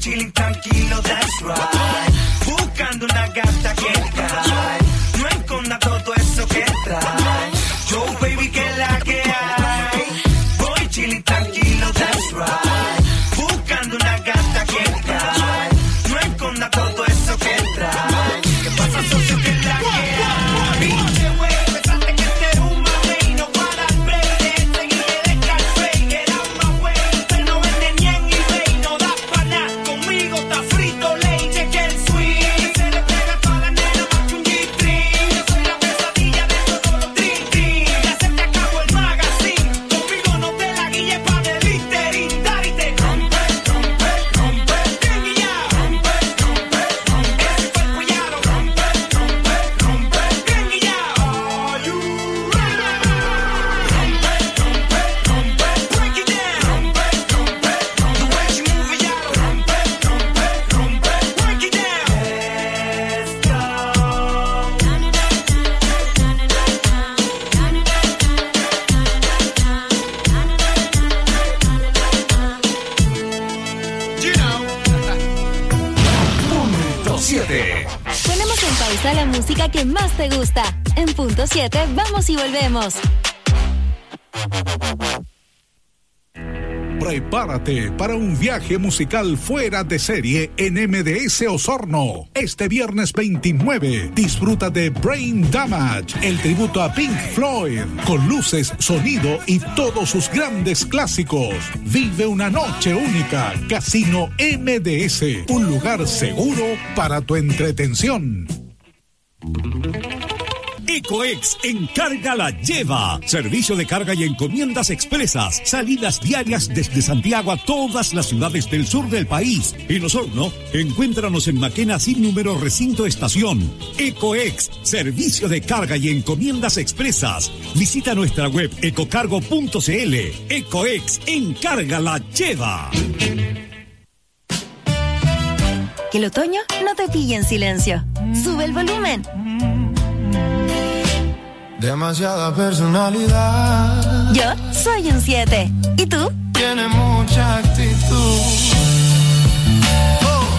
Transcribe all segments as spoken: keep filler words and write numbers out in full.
chilling tranquilo, that's right. Buscando una gata que cae, no esconda todo eso que trae. Yo, baby, que la que hay. Voy chilling tranquilo, that's right. Buscando una gata que cae, no esconda todo eso que trae. ¿Qué pasa, socio, que la que hay? Pinche güey, pensaste que este era un mamey, no para el break de seguir de descalfey. Era más güey, pero no vende ni en eBay. No da pa' nada, conmigo está frito ley. Cheque el swing, se le pega a toda la nena más que un G-string. Yo soy la pesadilla de todos los trin-trin. Ya se te acabó el magazine, conmigo no te la guilles pa' delisterín. Darite, rompe, rompe, rompe, tenguilla, rompe, rompe, rompe, ese fue el collado, rompe, rompe, rompe, tenguilla. Are you ready? Rompe, rompe, rompe, break it down, rompe, rompe, rompe, the way you move it, yeah, rompe, rompe, rompe, break it down. Let's go. You know. Punto siete. Ponemos en pausa la música que más te gusta. En punto siete, vamos y volvemos. Prepárate para un viaje musical fuera de serie en M D S Osorno. Este viernes veintinueve, disfruta de Brain Damage, el tributo a Pink Floyd, con luces, sonido y todos sus grandes clásicos. Vive una noche única. Casino M D S, un lugar seguro para tu entretención. Ecoex Encarga la Lleva. Servicio de carga y encomiendas expresas. Salidas diarias desde Santiago a todas las ciudades del sur del país. En Osorno, encuéntranos en Maquena sin número recinto estación. Ecoex, servicio de carga y encomiendas expresas. Visita nuestra web ecocargo punto cl. Ecoex Encarga la Lleva. Que el otoño no te pille en silencio. Sube el volumen. Demasiada personalidad. Yo soy un siete. ¿Y tú? Tiene mucha actitud. Oh.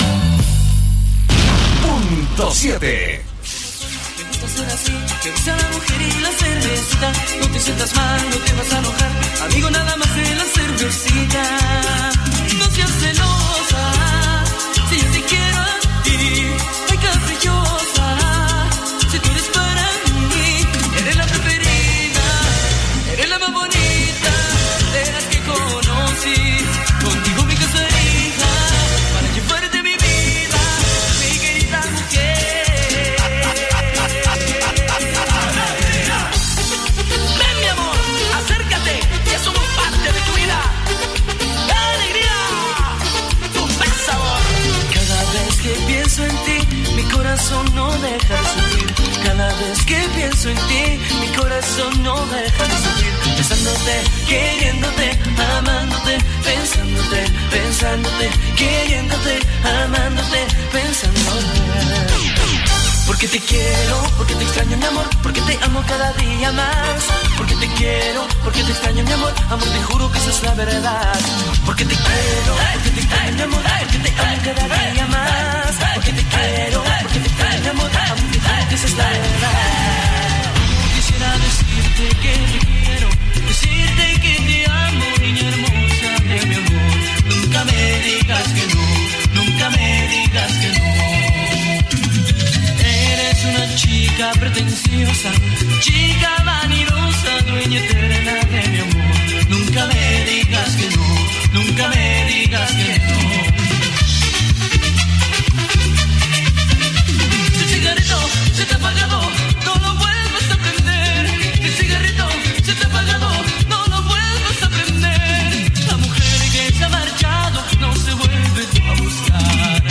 Punto siete. Me gusta ser así, me gusta la mujer y la cervecita. No te sientas mal, no te vas a enojar. Amigo, nada más de la cervecita. No seas celosa, si yo te quiero a ti. Ay, caprichosa, si tú eres para mí. Eres la preferida, eres la más bonita de las que conocí. Contigo me casaría para llevarte mi vida, mi querida mujer. Ven, mi amor, acércate, ya somos parte de tu vida. ¡Alegría! Tu buen sabor. Cada vez que pienso en ti, mi corazón no deja de sufrir. Cada vez que pienso en ti, mi corazón no deja de sufrir. Pensándote, queriéndote, amándote, pensándote, pensándote, queriéndote, amándote, pensándote. Porque te quiero, porque te extraño, mi amor, porque te amo cada día más. Porque te quiero, porque te extraño, mi amor, amor, te juro que esa es la verdad. Porque te quiero, porque te extraño, mi amor, porque te amo cada día más. Porque te quiero, porque te extraño, mi amor, amor, te juro que esa es la verdad. Quisiera decirte que te quiero, decirte que te amo, niña hermosa de mi amor. Nunca me digas que no, nunca me digas que no. Eres una chica pretenciosa, chica vanidosa, dueña eterna de mi amor. Nunca me digas que no, nunca me digas que no. Si el cigarrito se te ha apagado, no lo vuelvas a prender. Si el cigarrito se te ha apagado, no lo vuelvas a prender. La mujer que se ha marchado no se vuelve a buscar.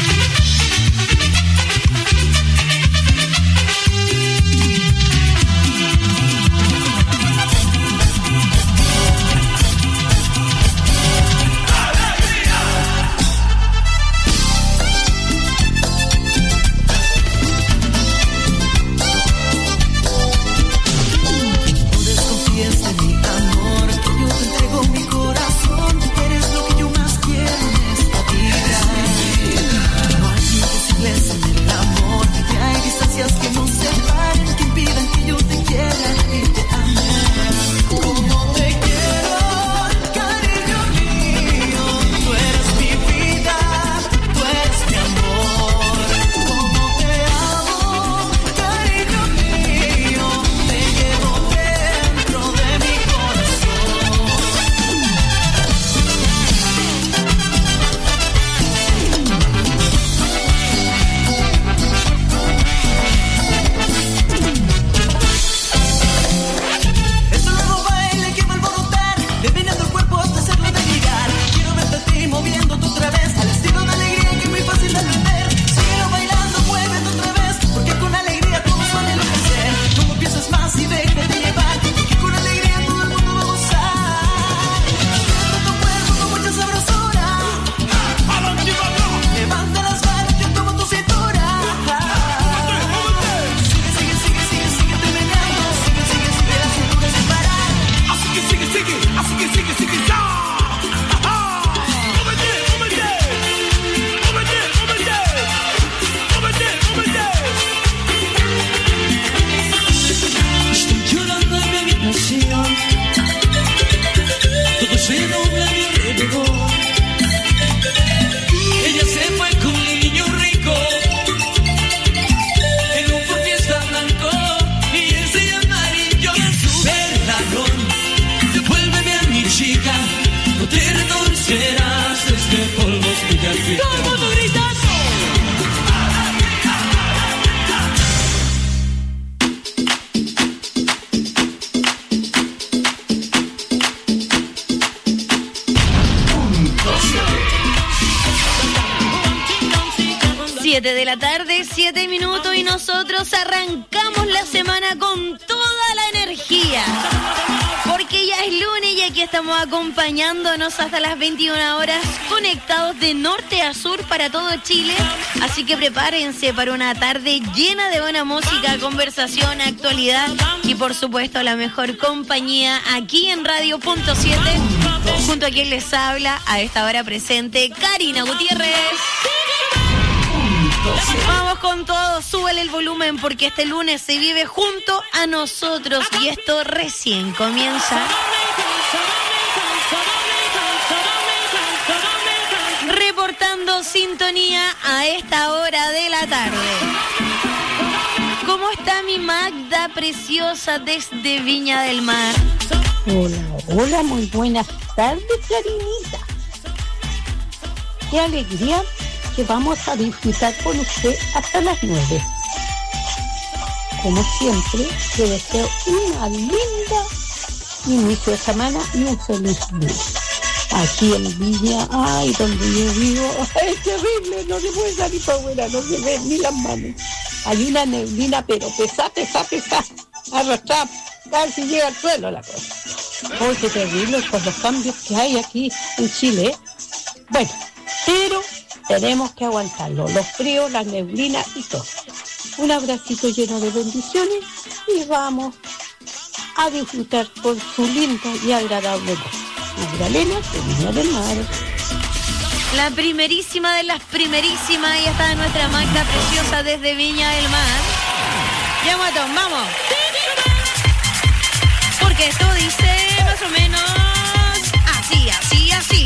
siete de la tarde, siete minutos y nosotros arrancamos la semana con toda la energía. Porque ya es lunes y aquí estamos acompañándonos hasta las veintiuna horas, conectados de norte a sur para todo Chile. Así que prepárense para una tarde llena de buena música, conversación, actualidad y por supuesto la mejor compañía aquí en Radio Punto siete, junto a quien les habla a esta hora presente, Karina Gutiérrez. Vamos con todo, súbele el volumen porque este lunes se vive junto a nosotros y esto recién comienza. Reportando sintonía a esta hora de la tarde. ¿Cómo está mi Magda preciosa desde Viña del Mar? Hola, hola, muy buenas tardes, Karinita. Qué alegría que vamos a disfrutar con usted hasta las nueve. Como siempre, te deseo una linda inicio de semana y un feliz día. Aquí en Villa, ay, donde yo vivo, es terrible, no se puede salir para afuera, no se ven ni las manos. Hay una neblina, pero pesada, pesada, pesada, arrastrada, casi llega al suelo la cosa. Oh, qué terrible con los cambios que hay aquí en Chile, ¿eh? Bueno, pero tenemos que aguantarlo, los fríos, las neblinas y todo. Un abracito lleno de bendiciones y vamos a disfrutar con su linda y agradable voz. Magdalena de Viña del Mar. La primerísima de las primerísimas, ahí está nuestra Magda preciosa desde Viña del Mar. Ya, matón, vamos. Porque esto dice más o menos así, así, así.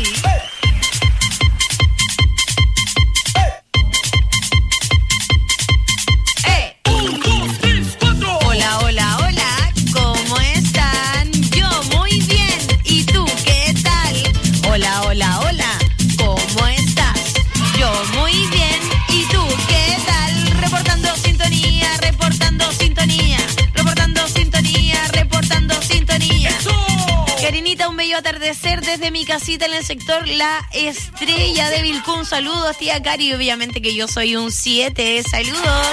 Hola, hola, hola, ¿cómo estás? Yo muy bien, ¿y tú qué tal? Reportando sintonía, reportando sintonía, reportando sintonía, reportando sintonía. Karinita, un bello atardecer desde mi casita en el sector La Estrella de Vilcún. Saludos, tía Cari, obviamente que yo soy un siete, saludos.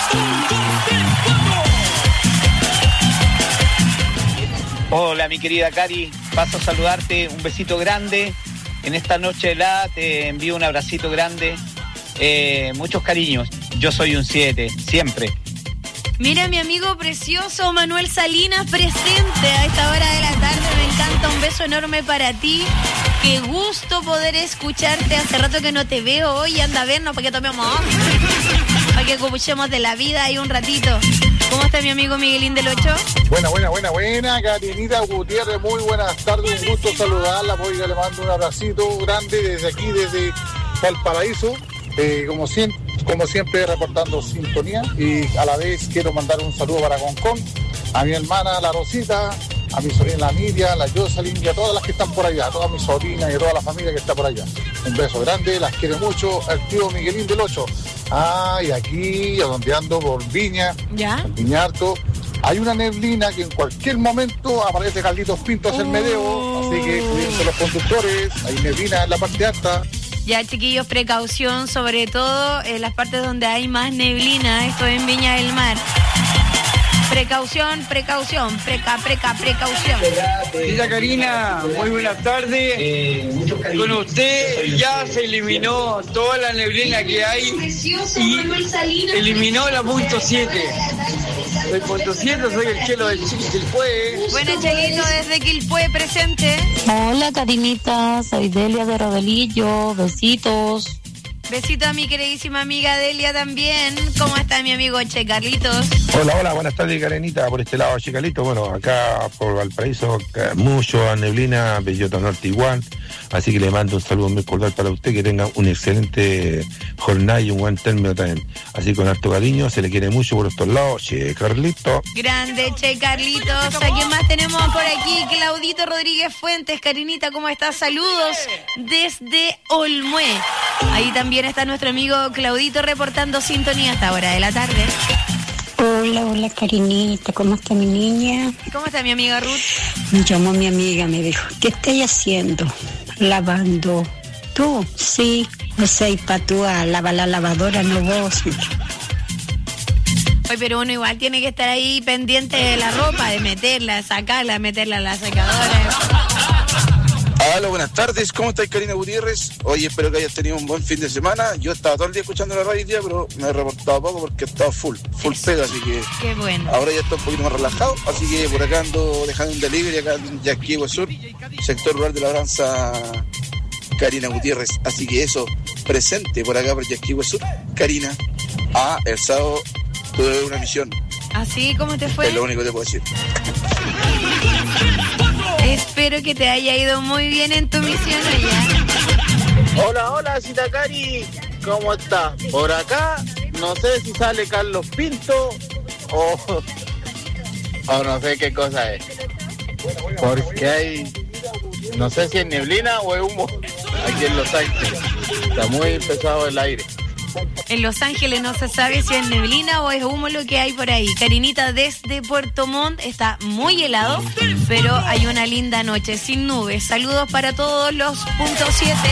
Hola, mi querida Cari, paso a saludarte, un besito grande. En esta noche helada te envío un abracito grande, eh, muchos cariños. Yo soy un siete, siempre. Mira, mi amigo precioso Manuel Salinas presente a esta hora de la tarde. Me encanta, un beso enorme para ti. Qué gusto poder escucharte. Hace rato que no te veo hoy. Anda a vernos para que tomemos para que escuchemos de la vida ahí un ratito. ¿Cómo está mi amigo Miguelín del ocho? Buena, buena, buena, buena, Karinita Gutiérrez, muy buenas tardes, un gusto saludarla, pues ya le mando un abracito grande desde aquí, desde Valparaíso, eh, como, siempre, como siempre reportando sintonía, y a la vez quiero mandar un saludo para Concón, a mi hermana La Rosita, a mi sobrina la Miriam, la Jocelyn y a todas las que están por allá, a todas mis sobrinas y a toda la familia que está por allá. Un beso grande, las quiero mucho, el tío Miguelín del ocho. Ah, y aquí, a donde ando por Viña, ¿ya? En Viñarto, hay una neblina que en cualquier momento aparece Carlitos Pinto a hacer medeo, así que cuídense los conductores, hay neblina en la parte alta. Ya, chiquillos, precaución, sobre todo en las partes donde hay más neblina, esto en Viña del Mar. Precaución, precaución, preca, preca, precaución. Tía Karina, muy buenas tardes. Eh, Con usted ya se eliminó toda la neblina que hay y eliminó la punto siete. Soy punto siete, soy el chelo del Quilpué. Buena, Chelito, desde Quilpué presente. Hola, Karinita, soy Delia de Rodelillo, besitos. Besito a mi queridísima amiga Delia también. ¿Cómo está mi amigo Che Carlitos? Hola, hola, buenas tardes, Karenita, por este lado, Che Carlitos. Bueno, acá por Valparaíso, mucho neblina, Bellota Norte igual. Así que le mando un saludo muy cordial para usted, que tenga una excelente jornada y un buen término también. Así con harto cariño, se le quiere mucho por estos lados, Che Carlitos. Grande, Che Carlitos. ¿A quién más tenemos por aquí? Claudito Rodríguez Fuentes. Karinita, ¿cómo estás? Saludos desde Olmué. Ahí también está nuestro amigo Claudito reportando sintonía a esta hora de la tarde. Hola, hola, Karinita, ¿cómo está mi niña? ¿Cómo está mi amiga Ruth? Me llamó mi amiga, me dijo, ¿qué estáis haciendo? Lavando tú? Sí, no sé, pa' tú a lavar la lavadora, no vos. Oye, pero uno igual tiene que estar ahí pendiente de la ropa, de meterla, sacarla, meterla a la secadora. Hola, buenas tardes. ¿Cómo estás, Karina Gutiérrez? Oye, espero que hayas tenido un buen fin de semana. Yo estaba todo el día escuchando la radio hoy día, pero me he reportado poco porque estaba full, full pega, así que... Qué bueno. Ahora ya estoy un poquito más relajado, así que por acá ando dejando un delivery acá en Yasquihue Sur, sector rural de Labranza, Karina Gutiérrez. Así que eso, presente por acá por Yasquihue Sur, Karina. Ah, el sábado tuve una misión. ¿Así? ¿Cómo te fue? Es lo único que te puedo decir. Espero que te haya ido muy bien en tu misión allá. Hola, hola, Cita Cari. ¿Cómo estás? Por acá, no sé si sale Carlos Pinto o, o no sé qué cosa es. Porque hay, no sé si es neblina o es humo aquí en Los Ángeles. Está muy pesado el aire. En Los Ángeles no se sabe si es neblina o es humo lo que hay por ahí. Karinita, desde Puerto Montt está muy helado, pero hay una linda noche sin nubes. Saludos para todos los punto siete.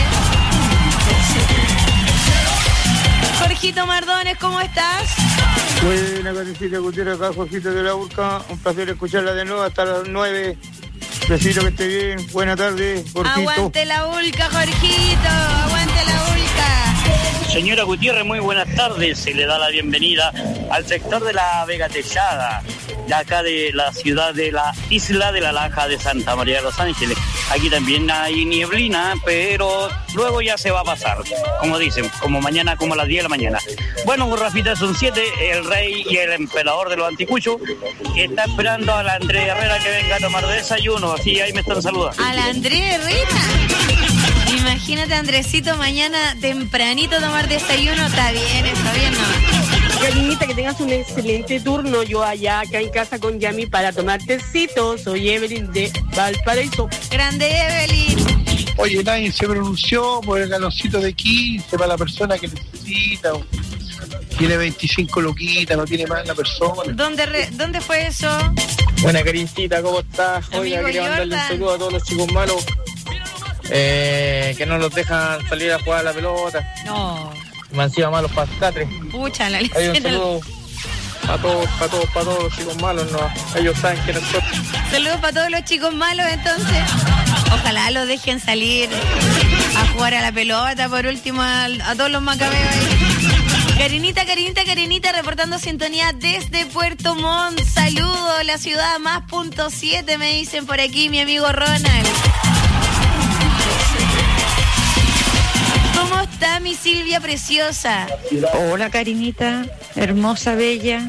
Jorgito Mardones, ¿cómo estás? Buena, Karencita Gutiérrez, acá Jorgito de la Urca. Un placer escucharla de nuevo hasta las nueve. Besito, que esté bien. Buena tarde, Jorgito. Aguante la Ulca, Jorgito. Aguante la Ulca. Señora Gutiérrez, muy buenas tardes. Se le da la bienvenida al sector de la Vega Techada, de acá de la ciudad de la isla de la Laja de Santa María de los Ángeles. Aquí también hay nieblina, pero luego ya se va a pasar, como dicen, como mañana, como a las diez de la mañana. Bueno, Rafita, son siete, el rey y el emperador de los anticuchos, que está esperando a la Andrea Herrera que venga a tomar desayuno, así ahí me están saludando. ¿A la Andrea Herrera? Imagínate, Andresito, mañana tempranito tomar desayuno. Está bien, está bien, ¿no? Karinita, que tengas un excelente turno. Yo allá, acá en casa con Yami para tomar tecito. Soy Evelyn de Valparaíso. Grande Evelyn. Oye, nadie se pronunció por el galoncito de quince para la persona que necesita. Tiene veinticinco loquitas, no tiene más la persona. ¿Dónde, re, ¿dónde fue eso? Buena, Karincita, ¿cómo estás? Oiga, Amigo quería mandarle un Jordan. saludo a todos los chicos malos. Eh, que no los dejan salir a jugar a la pelota. No. Me han sido malos para catres. Pucha, la Hay un lección. saludo para todos, para todos, para todos los chicos malos, no. Ellos saben que nosotros. Saludos para todos los chicos malos, entonces. Ojalá los dejen salir a jugar a la pelota, por último, a, a todos los macabeos ahí. Karinita, Karinita, Karinita, reportando sintonía desde Puerto Montt. Saludos, la ciudad más punto siete, me dicen por aquí, mi amigo Ronald. ¿Cómo está mi Silvia preciosa? Hola, Karinita, hermosa, bella.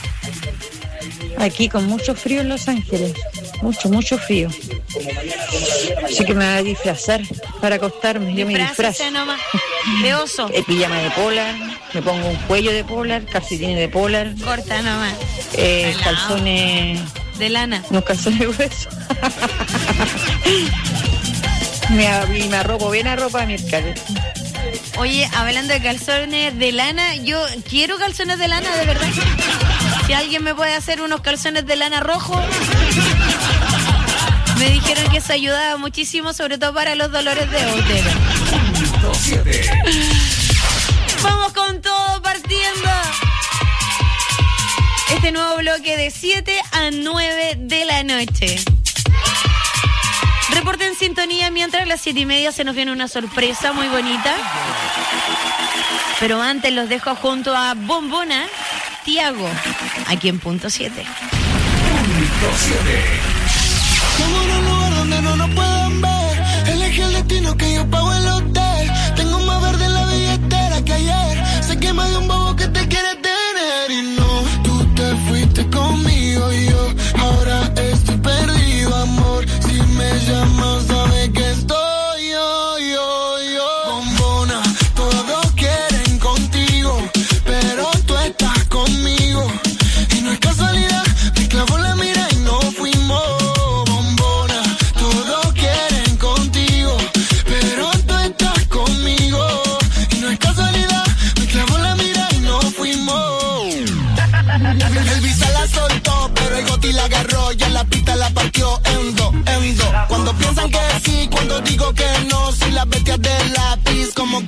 Aquí con mucho frío en Los Ángeles, mucho, mucho frío. Así que me voy a disfrazar para acostarme. Yo me disfrazo. Nomás. De oso. Eh, pijama de polar, me pongo un cuello de polar, calcetines de polar. Corta nomás. Eh, calzones... De lana. No, calzones gruesos. me, me arropo bien arropa, mi escalera. Oye, hablando de calzones de lana, yo quiero calzones de lana, de verdad. Si alguien me puede hacer unos calzones de lana rojo. Me dijeron que eso ayudaba muchísimo, sobre todo para los dolores de útero. Vamos con todo partiendo. Este nuevo bloque de siete a nueve de la noche. Reporte en sintonía mientras a las siete y media se nos viene una sorpresa muy bonita. Pero antes los dejo junto a Bombona, Tiago, aquí en punto siete. Punto siete. Tengo un lugar donde no nos puedan ver. Elegí el destino que yo pago el hotel. Tengo más verde en la billetera que ayer. Sé que más de un bobo que te quiere tener. Y no, tú te fuiste conmigo y yo ahora estoy perdido, amor. Si me llamas, sabes que estoy yo, yo, yo. Bombona, todos quieren contigo, pero tú estás conmigo. Y no es casualidad, me clavó la mira y no fuimos. Bombona, todos quieren contigo, pero tú estás conmigo. Y no es casualidad, me clavó la mira y no fuimos. El visa la soltó, pero el goti la agarró. Ya la pista la parqueó en dos, en dos. Cuando piensan que sí, cuando digo que no, soy las bestias de la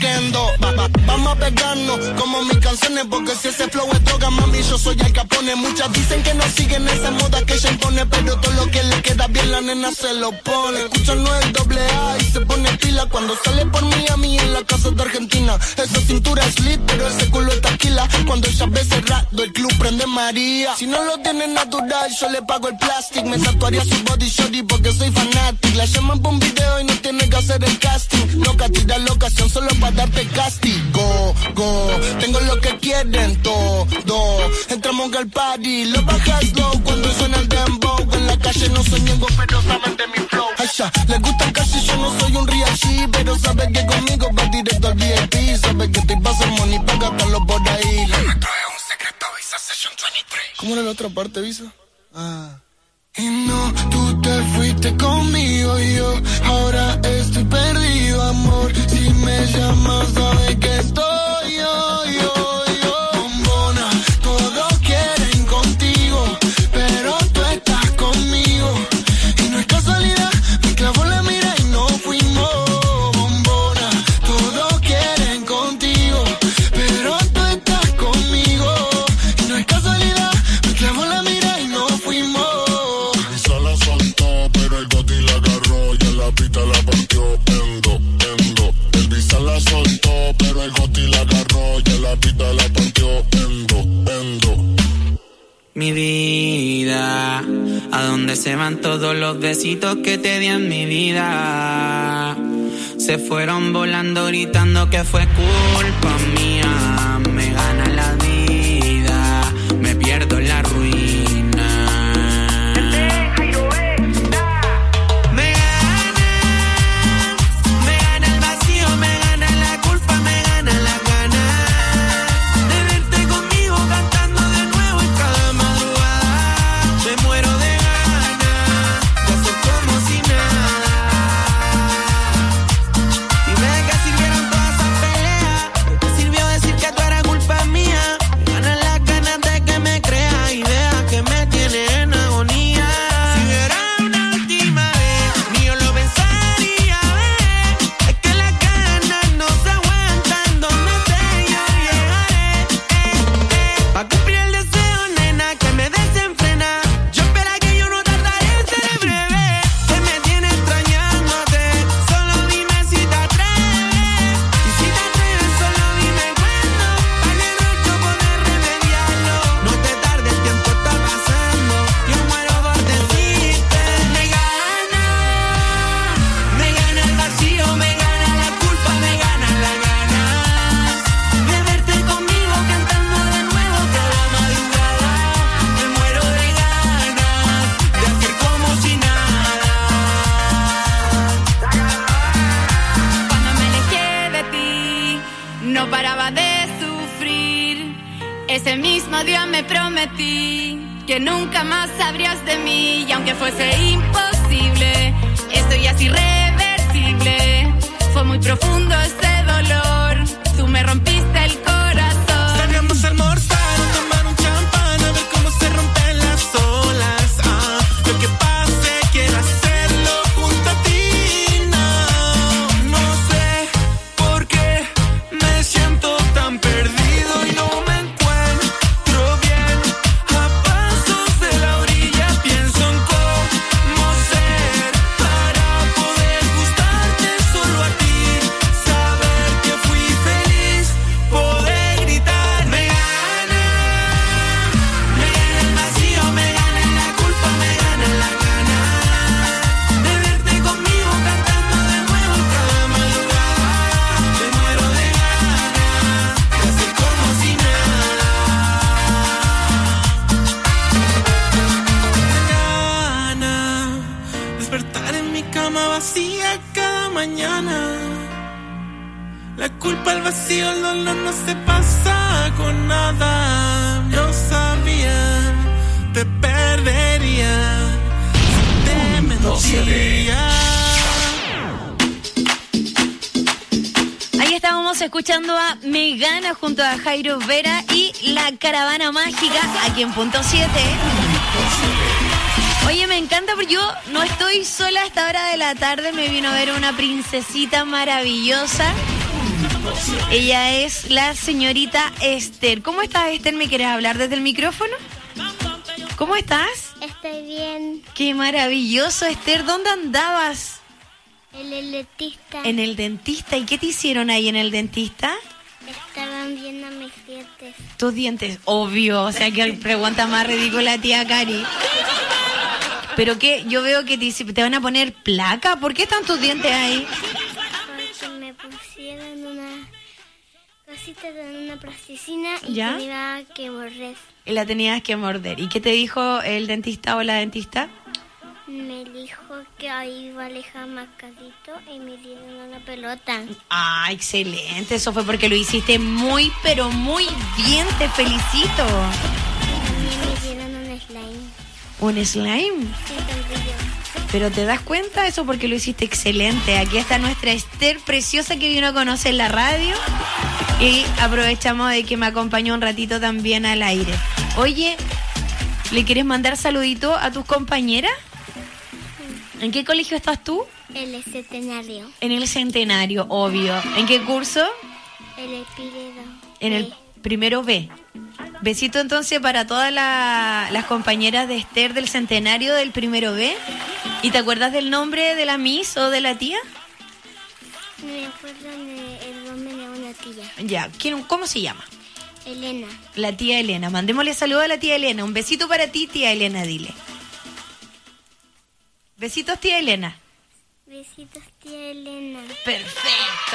Kendo. Va, va, vamos a pegarnos como mis canciones, porque si ese flow es droga, mami, yo soy Al Capone. Muchas dicen que no siguen esa moda que ella impone, pero todo lo que le queda bien la nena se lo pone. Escuchan no el doble A y se pone pila cuando sale por Miami en la casa de Argentina. Esa cintura es lit, pero ese culo es taquila. Cuando ella ve cerrado, el club prende María. Si no lo tiene natural, yo le pago el plástico. Me tatuaría su body shorty porque soy fanático. La llaman por un video y no tiene que hacer el casting. Loca, tira la ocasión solo para darte castigo. Go, tengo lo que quieren todo. Entramos al party, lo bajas slow cuando suena el dembow. En la calle no soy ñengo, pero saben de mi flow. Ay, ya, les gusta el cash, yo no soy un real G, pero sabe que conmigo va directo al V I P. Sabe que estoy pa' hacer money, pa' gastarlo por ahí. Lo nuestro es un secreto, Visa Session veintitrés. ¿Cómo era la otra parte, Visa? Ah. Y no, tú te fuiste conmigo y yo ahora estoy perdido, amor. Si me llamas, sabes que estoy yo, yo, yo. Bombona, todos quieren contigo, pero tú estás conmigo. Y no es casualidad, me clavó la mira y no fuimos. Bombona, todos quieren contigo, pero tú estás conmigo. Y no es casualidad, me clavó la mira y no fuimos. La partió, endo, endo. El Visa la soltó, pero el Goti la agarró y la pita la partió, endo, endo. Mi vida, ¿a dónde se van todos los besitos que te di en mi vida? Se fueron volando gritando que fue culpa mía. Me gana la vida, me pierdo en la ruina. Ese mismo día me prometí que nunca más sabrías de mí, y aunque fuese imposible, esto ya es irreversible. Fue muy profundo ese dolor, tú me rompiste el corazón. Salíamos a almorzar, a tomar un champán, a ver cómo se rompen las olas. Ah, lo que pase, quiero hacerlo junto a ti. No, no sé por qué me siento tan perdido y no me encuentro bien. A pasos de la orilla pienso en cómo ser para poder gustarte solo a ti. Saber que fui feliz, poder gritar. Me gana, me gana el vacío, me gana la culpa, me gana la gana de verte conmigo cantando de nuevo cada madrugada. Me muero de ganas de hacer como si nada. Me gana despertar en mi cama vacía cada mañana. La culpa, el vacío, el dolor no se pasa con nada. Yo sabía, te perdería si te mentía. Ahí estábamos escuchando a Megana junto a Jairo Vera y La Caravana Mágica aquí en Punto siete. Oye, me encanta porque yo no estoy sola a esta hora de la tarde. Me vino a ver una princesita maravillosa Ella es la señorita Esther. ¿Cómo estás, Esther? ¿Me quieres hablar desde el micrófono? ¿Cómo estás? Estoy bien. Qué maravilloso, Esther. ¿Dónde andabas? En el dentista. En el dentista. ¿Y qué te hicieron ahí en el dentista? Estaban viendo mis dientes. Tus dientes, obvio. O sea, que pregunta más ridícula, tía Cari. Pero que yo veo que te, te van a poner placa. ¿Por qué están tus dientes ahí? Porque me pusieron una cosita en una plasticina y ¿Ya? tenía que morder. Y la tenías que morder. ¿Y qué te dijo el dentista o la dentista? Me dijo que ahí iba a alejar mascadito y me dieron una pelota. Ah, excelente. Eso fue porque lo hiciste muy, pero muy bien. Te felicito. También me dieron un slime. ¿Un slime? Sí, también. Pero te das cuenta, eso porque lo hiciste excelente. Aquí está nuestra Esther preciosa que vino a conocer la radio. Y aprovechamos de que me acompañó un ratito también al aire. Oye, ¿le quieres mandar saludito a tus compañeras? ¿En qué colegio estás tú? El Centenario. En el Centenario, obvio. ¿En qué curso? El Epiredo. En el primero B. Besito entonces para todas la, las compañeras de Esther del Centenario del primero B. ¿Y te acuerdas del nombre de la Miss o de la tía? Me acuerdo del nombre de una tía. Ya, ¿quién, ¿cómo se llama? Elena. La tía Elena. Mandémosle saludo a la tía Elena. Un besito para ti, tía Elena, dile. Besitos, tía Elena. Besitos, tía Elena. Perfecto.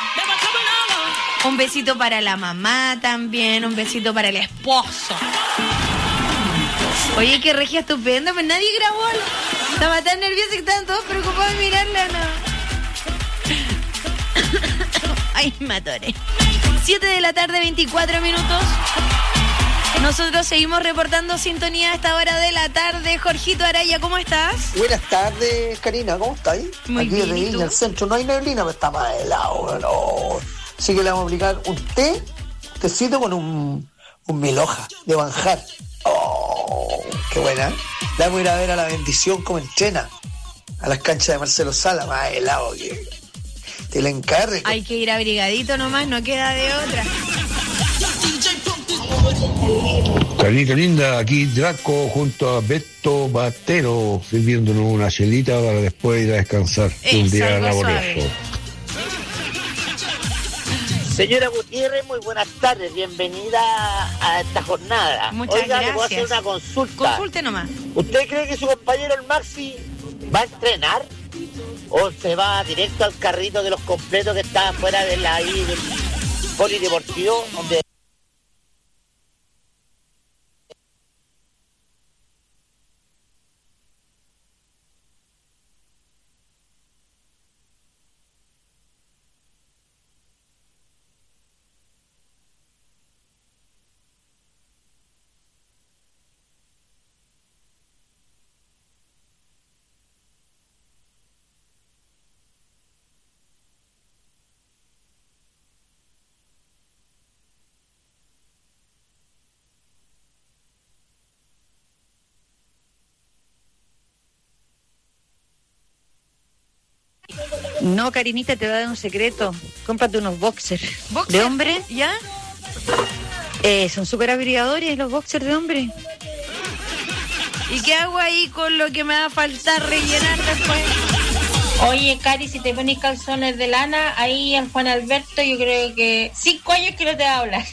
Un besito para la mamá también, un besito para el esposo. Oye, qué regia estupenda, pues nadie grabó. Estaba tan nerviosa que estaban todos preocupados de mirarla, ¿no? Ay, me atoré. siete de la tarde, veinticuatro minutos. Nosotros seguimos reportando sintonía a esta hora de la tarde. Jorgito Araya, ¿cómo estás? Buenas tardes, Karina, ¿cómo estás? Muy Aquí bien, de ¿y Viña, tú? el centro, no hay neblina, pero está más helado, no. Así que le vamos a aplicar un té, tecito con un, un mil hoja de manjar. Oh, qué buena. Le vamos a ir a ver a la bendición como entrena. A las canchas de Marcelo Sala, más helado que te la encargue. Hay que ir abrigadito nomás, no queda de otra. Carnita linda, aquí Draco junto a Beto Batero, sirviéndonos una chelita para después ir a descansar. Esa, un día algo laborioso. suave. Señora Gutiérrez, muy buenas tardes, bienvenida a esta jornada. Muchas Oiga, le voy a hacer gracias. una consulta. Consulte nomás. ¿Usted cree que su compañero el Maxi va a entrenar? ¿O se va directo al carrito de los completos que está afuera de la, ahí, del polideportivo, donde... No, Karinita, te voy a dar un secreto. Cómprate unos boxers. ¿Boxer? ¿De hombre? ¿Ya? Eh, son súper abrigadores los boxers de hombre. ¿Y qué hago ahí con lo que me va a faltar rellenar después? Oye, Cari, si te pones calzones de lana, ahí al Juan Alberto yo creo que cinco años que no te va a hablar.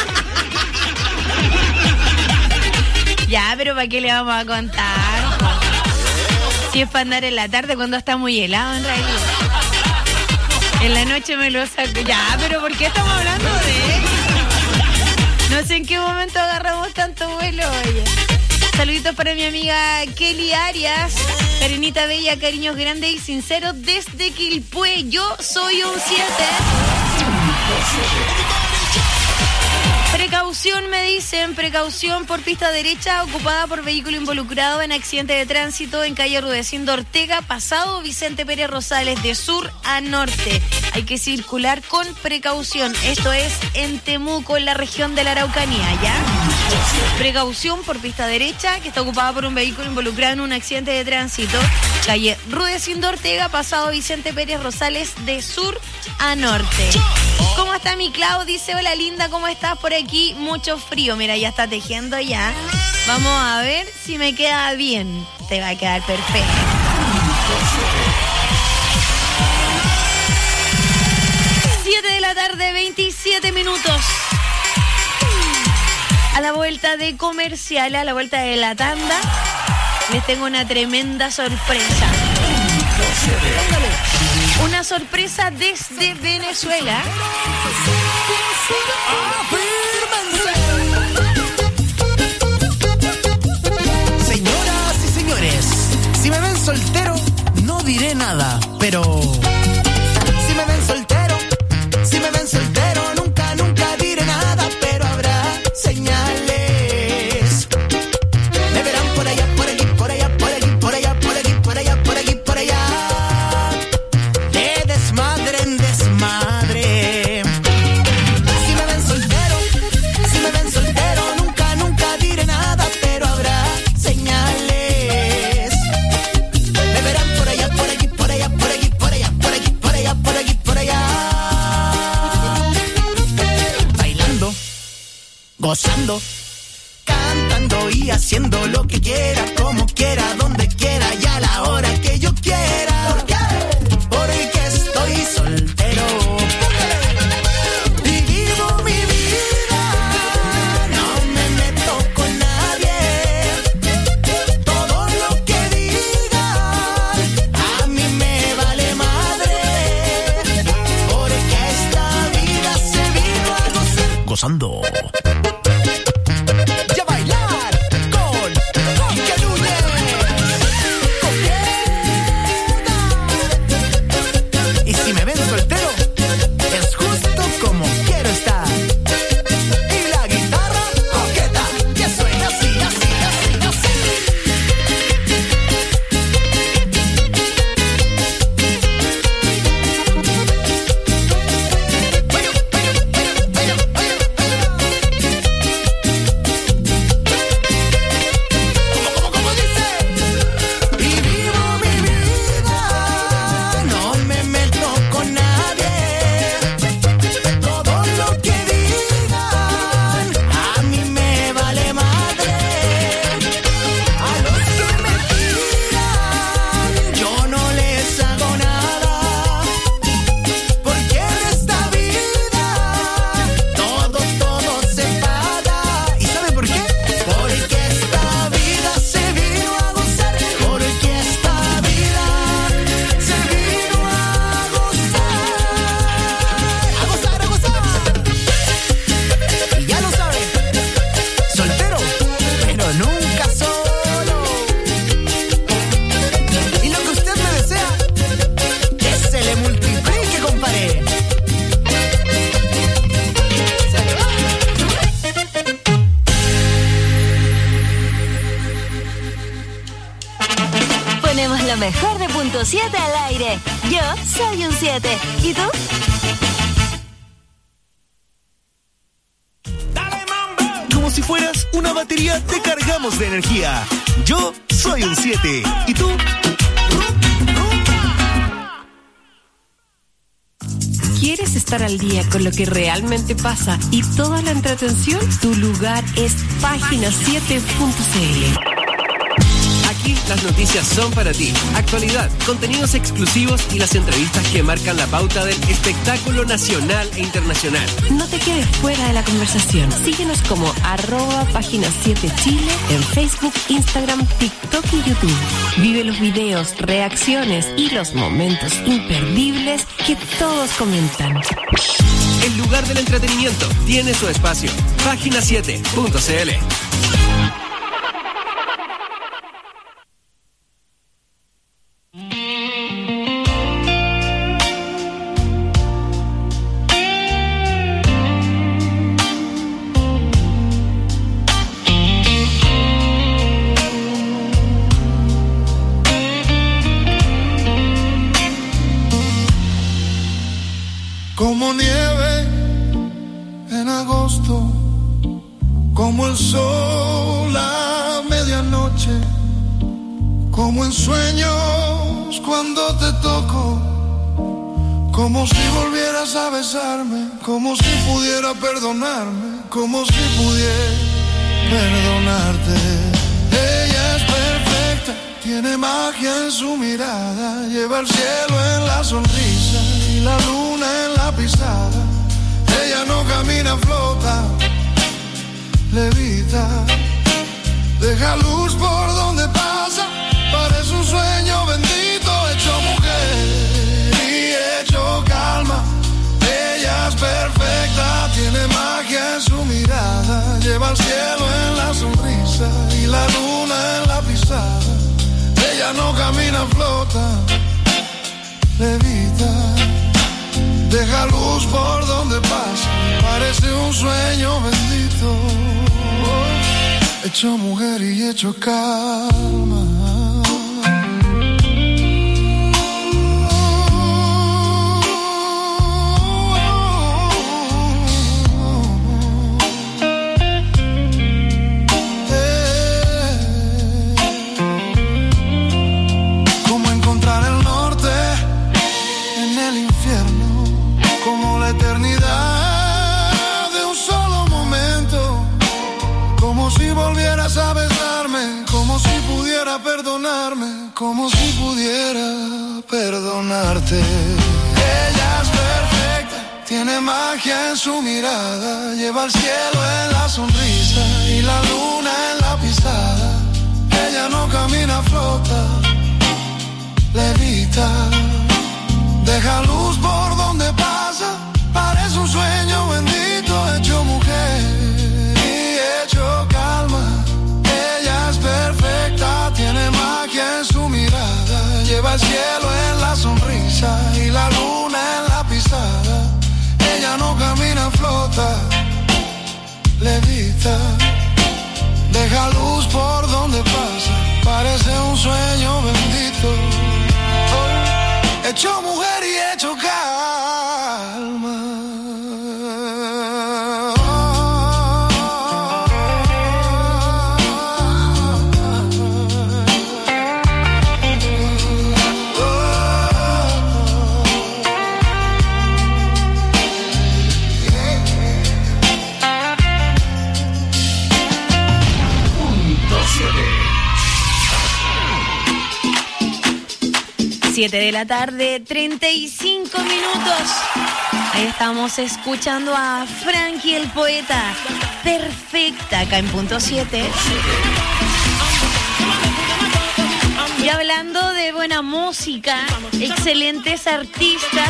Ya, pero ¿para qué le vamos a contar? Si es para andar en la tarde cuando está muy helado en realidad. En la noche me lo saco. Ya, pero ¿por qué estamos hablando de él? No sé en qué momento agarramos tanto vuelo, oye. Saluditos para mi amiga Kelly Arias. Karinita Bella, cariños grandes y sinceros desde Quilpué. Yo soy un siete. Precaución, me dicen, precaución por pista derecha ocupada por vehículo involucrado en accidente de tránsito en calle Rudecindo Ortega, pasado Vicente Pérez Rosales, de sur a norte. Hay que circular con precaución. Esto es en Temuco, en la región de la Araucanía, ¿ya? Precaución por pista derecha, que está ocupada por un vehículo involucrado en un accidente de tránsito calle Rudecindo Ortega, pasado Vicente Pérez Rosales, de sur a norte. ¿Cómo está mi Clau? Dice, hola linda, ¿cómo estás por aquí? Mucho frío, mira, ya está tejiendo ya. Vamos a ver si me queda bien. Te va a quedar perfecto. siete de la tarde, veintisiete minutos. A la vuelta de comercial, a la vuelta de la tanda, les tengo una tremenda sorpresa. Una sorpresa desde Venezuela. Señoras y señores, si me ven soltero, no diré nada, pero si me ven soltero, si me ven soltero, nunca, nunca diré nada, pero habrá señales. Me verán por allá, por allí, por allá, por allí, por allá, por allí, por allá, por allí, por allá. De desmadre en desmadre. Si me ven soltero, si me ven soltero, nunca, nunca diré nada, pero habrá señales. Me verán por allá, por allí, por allá, por allí, por allá, por allí, por allá, por allí, por allá. Bailando, gozando, cantando y haciendo lo que quiera, como quiera, donde quiera y a la hora que yo quiera. ¿Por qué? Porque estoy soltero y vivo mi vida, no me meto con nadie. Todo lo que digan a mí me vale madre, porque esta vida se vino a gozar. Gozando. Ya bailar con Quique Núñez. Comienza. Y si me ven soltero, es justo como quiero estar. Y la guitarra coqueta, que suena así, así, así, así. ¿Cómo, cómo, cómo dice? Y vivo mi vida, no me meto con nadie. Todo lo que digan a mí me vale madre. A los que me tiran yo no les hago nada, porque en esta vida todo, todo se paga. ¿Y sabe por qué? Porque esta vida se vino a gozar, porque esta vida se vino a gozar, a gozar, a gozar. Y ya lo sabe, soltero, pero nunca solo. Y lo que usted me desea, que se le multiplique, compadre. Se le va. Ponemos lo mejor de punto siete al aire. Yo soy un siete. ¿Y tú? Como si fueras una batería, te cargamos de energía. Yo soy un siete. ¿Y tú? ¿Quieres estar al día con lo que realmente pasa y toda la entretención? Tu lugar es página siete punto c l. Aquí las noticias son para ti. Actualidad, contenidos exclusivos y las entrevistas que marcan la pauta del espectáculo nacional e internacional. No te quedes fuera de la conversación. Síguenos como arroba página siete Chile en Facebook, Instagram, TikTok y YouTube. Vive los videos, reacciones y los momentos imperdibles que todos comentan. El lugar del entretenimiento tiene su espacio. página siete punto c l. Como nieve en agosto, como el sol a medianoche, como en sueños cuando te toco, como si volvieras a besarme, como si pudiera perdonarme, como si pudiera perdonarte. Ella es perfecta, tiene magia en su mirada, lleva el cielo en la sonrisa y la luna en la pisada. Ella no camina, flota, levita, deja luz por donde pasa, parece un sueño bendito, hecho mujer y hecho calma. Ella es perfecta, tiene magia en su mirada, lleva el cielo en la sonrisa y la luna en la pisada. Ella no camina, flota, levita, deja luz por donde pasa, parece un sueño bendito, hecho mujer y hecho calma. A besarme, como si pudiera perdonarme, como si pudiera perdonarte. Ella es perfecta, tiene magia en su mirada, lleva el cielo en la sonrisa y la luna en la pisada. Ella no camina, flota, levita, deja luz por donde pasa, parece un sueño bendito, hecho mujer y hecho calma. Perfecta, tiene magia en su mirada, lleva el cielo en la sonrisa y la luna en la pisada. Ella no camina, flota, levita, deja luz por donde pasa, parece un sueño bendito, oh, hecho mujer y hecho calma. siete de la tarde, treinta y cinco minutos. Ahí estamos escuchando a Frankie el Poeta. Perfecta, acá en punto siete. Y hablando de buena música, excelentes artistas.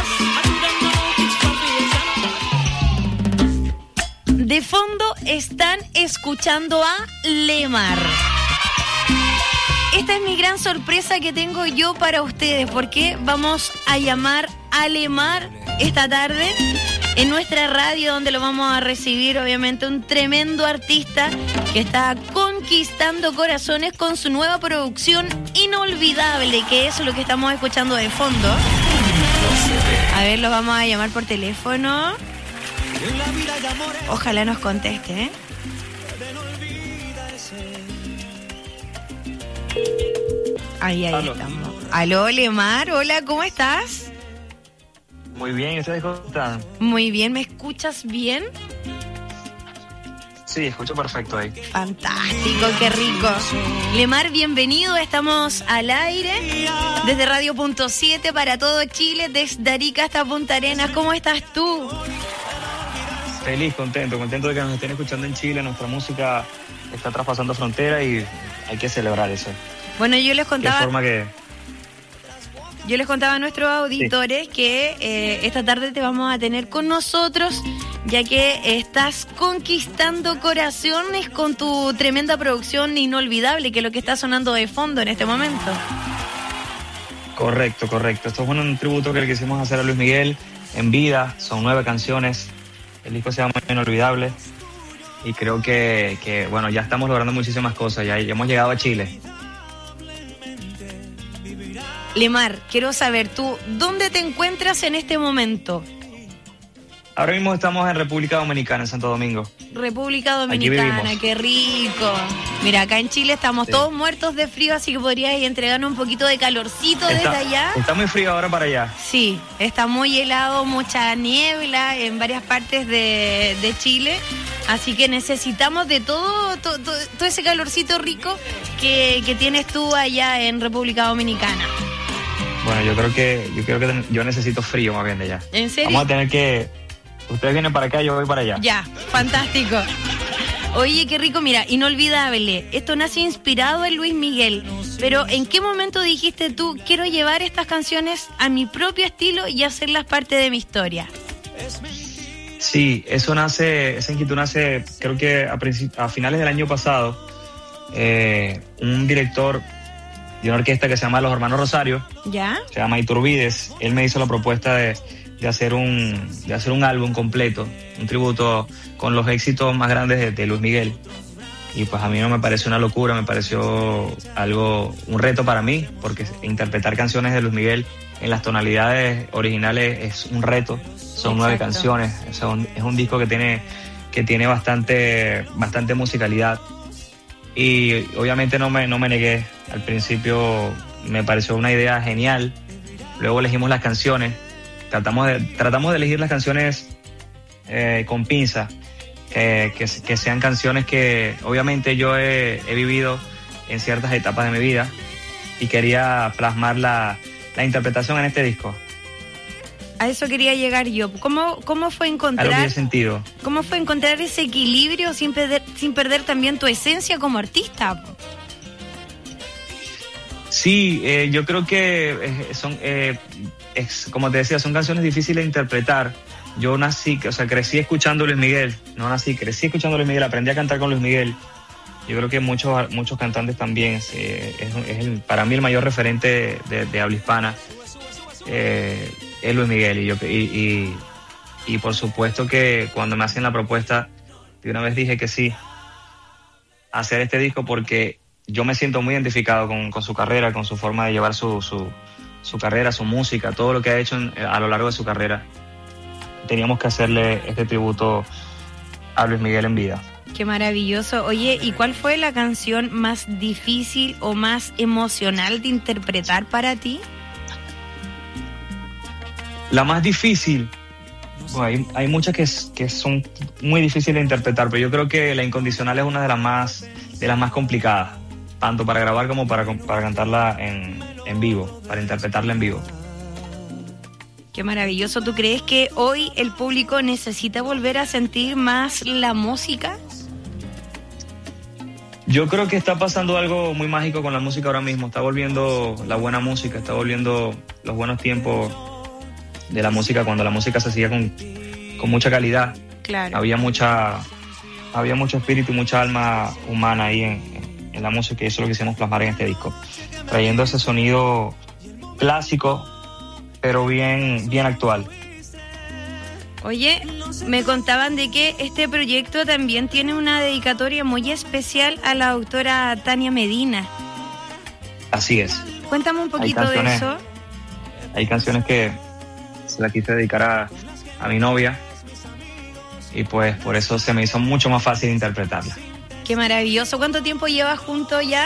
De fondo están escuchando a Lemar. Esta es mi gran sorpresa que tengo yo para ustedes, porque vamos a llamar a Lemar esta tarde en nuestra radio, donde lo vamos a recibir, obviamente, un tremendo artista que está conquistando corazones con su nueva producción Inolvidable, que es lo que estamos escuchando de fondo. A ver, lo vamos a llamar por teléfono. Ojalá nos conteste, ¿eh? Ahí, ahí Aló. Estamos. Aló, Lemar, hola, ¿cómo estás? Muy bien, ¿y ustedes cómo están? Muy bien, ¿me escuchas bien? Sí, escucho perfecto ahí. Fantástico, qué rico. Lemar, bienvenido, estamos al aire desde Radio Punto siete para todo Chile, desde Arica hasta Punta Arenas. ¿Cómo estás tú? Feliz, contento, contento de que nos estén escuchando en Chile. Nuestra música está traspasando frontera y hay que celebrar eso. Bueno, yo les contaba... ¿Qué forma que...? Yo les contaba a nuestros auditores sí. que eh, esta tarde te vamos a tener con nosotros, ya que estás conquistando corazones con tu tremenda producción Inolvidable, que es lo que está sonando de fondo en este momento. Correcto, correcto. Esto es un tributo que le quisimos hacer a Luis Miguel en vida. Son nueve canciones. El disco se llama Inolvidable. Y creo que, que bueno, ya estamos logrando muchísimas cosas. Ya, ya hemos llegado a Chile. Lemar, quiero saber, ¿tú dónde te encuentras en este momento? Ahora mismo estamos en República Dominicana, en Santo Domingo. República Dominicana, qué rico. Mira, acá en Chile estamos sí. todos muertos de frío, así que podrías entregarnos un poquito de calorcito está, desde allá. Está muy frío ahora para allá. Sí, está muy helado, mucha niebla en varias partes de, de Chile. Así que necesitamos de todo, todo, todo, todo ese calorcito rico que, que tienes tú allá en República Dominicana. Bueno, yo creo que yo creo que yo necesito frío más bien de allá. ¿En serio? Vamos a tener que... Ustedes vienen para acá, yo voy para allá. Ya, fantástico. Oye, qué rico, mira, inolvidable. Esto nace inspirado en Luis Miguel. Pero ¿en qué momento dijiste tú, quiero llevar estas canciones a mi propio estilo y hacerlas parte de mi historia? Sí, eso nace, esa inquietud nace, creo que a, a finales del año pasado. Eh, un director de una orquesta que se llama Los Hermanos Rosario, ¿ya? Se llama Iturbides. Él me hizo la propuesta de... de hacer un de hacer un álbum completo, un tributo con los éxitos más grandes de, de Luis Miguel. Y pues a mí no me pareció una locura, me pareció algo, un reto para mí, porque interpretar canciones de Luis Miguel en las tonalidades originales es un reto. Son Exacto. nueve canciones, es un, es un disco que tiene que tiene bastante bastante musicalidad. Y obviamente no me no me negué. Al principio me pareció una idea genial. Luego elegimos las canciones. Tratamos de, tratamos de elegir las canciones eh, con pinza, que, que, que sean canciones que obviamente yo he, he vivido en ciertas etapas de mi vida y quería plasmar la, la interpretación en este disco. A eso quería llegar yo. ¿Cómo, cómo fue encontrar Algo tiene sentido. ¿Cómo fue encontrar ese equilibrio sin perder, sin perder también tu esencia como artista? Sí, eh, yo creo que eh, son... Eh, Es, como te decía, son canciones difíciles de interpretar. Yo nací, o sea, crecí escuchando Luis Miguel. No nací, crecí escuchando Luis Miguel, aprendí a cantar con Luis Miguel. Yo creo que muchos muchos cantantes también. Es, es, es el, para mí el mayor referente de, de habla hispana eh, es Luis Miguel. Y, yo, y, y, y por supuesto que cuando me hacen la propuesta, de una vez dije que sí a hacer este disco, porque yo me siento muy identificado con, con su carrera, con su forma de llevar su... su su carrera, su música, todo lo que ha hecho en, a lo largo de su carrera. Teníamos que hacerle este tributo a Luis Miguel en vida. Qué maravilloso. Oye, ¿y cuál fue la canción más difícil o más emocional de interpretar para ti? La más difícil, bueno, hay, hay muchas que, que son muy difíciles de interpretar, pero yo creo que La Incondicional es una de las más, de las más complicadas, tanto para grabar como para, para cantarla en, en vivo, para interpretarla en vivo. Qué maravilloso. ¿Tú crees que hoy el público necesita volver a sentir más la música? Yo creo que está pasando algo muy mágico con la música ahora mismo. Está volviendo la buena música, está volviendo los buenos tiempos de la música, cuando la música se hacía con, con mucha calidad. Claro. Había mucha, había mucho espíritu y mucha alma humana ahí en en la música, y eso es lo que hicimos plasmar en este disco, trayendo ese sonido clásico pero bien, bien actual. Oye, me contaban de que este proyecto también tiene una dedicatoria muy especial a la doctora Tania Medina. Así es. Cuéntame un poquito de eso. Hay canciones que se las quise dedicar a, a mi novia, y pues por eso se me hizo mucho más fácil interpretarla. Qué maravilloso. ¿Cuánto tiempo llevas juntos ya?